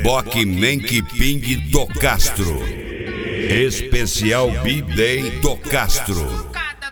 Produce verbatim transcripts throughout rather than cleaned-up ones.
Beboque Menque Ping do Castro. Especial B-Day do Castro.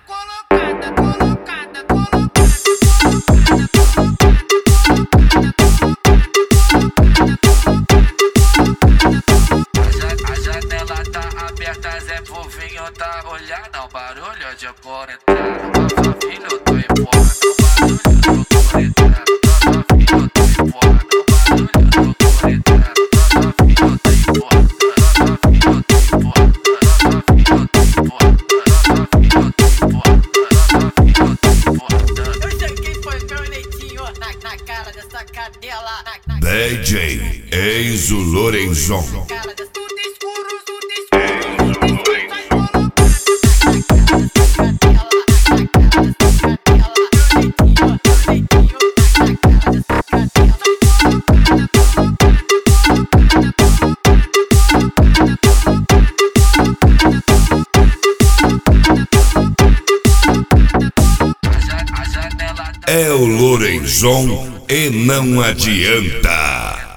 A janela tá aberta, Zé Povinho tá olhando. O barulho de por entrar. Nossa filha, eu tô empurrando. O barulho do por entrar. Nossa filha, eu tô empurrando. O barulho do por entrar. Nossa filha, eu tô empurrando. Nossa filha, eu tô empurrando. Nossa filha, eu tô empurrando. Nossa filha, eu tô empurrando. Nossa filha, eu tô empurrando. Eu cheguei, foi meu netinho na, na cara dessa cadela. Na, na D J Enzo Lorenzon. cara dessa Tudo escuro, tudo escuro, tudo escuro. É o Lorenzon e não adianta.